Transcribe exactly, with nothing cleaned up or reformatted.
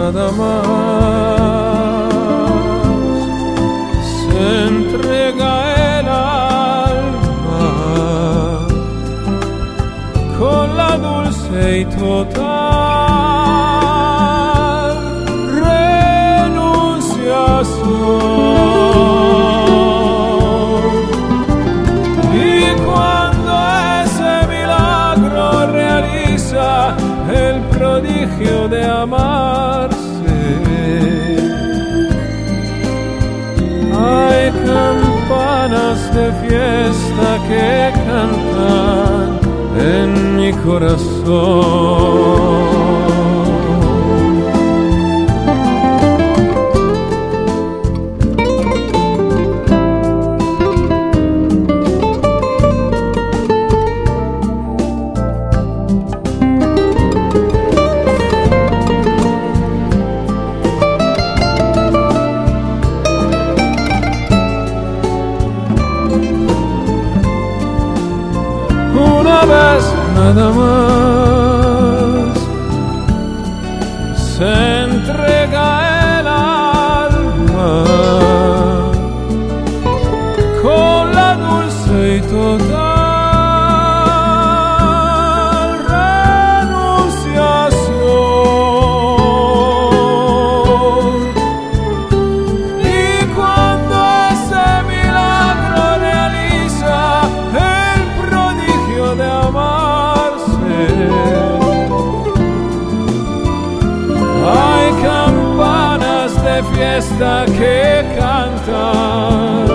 nada más. Se entrega el alma con la dulce y total renunciación. Y cuando ese milagro realiza el prodigio de amarse, hay campanas de fiesta que cantan en mi corazón. Una vez nada más se entrega el alma con la dulce y total renunciación. Y cuando ese milagro realiza el prodigio de amarse, hay campanas de fiesta que cantan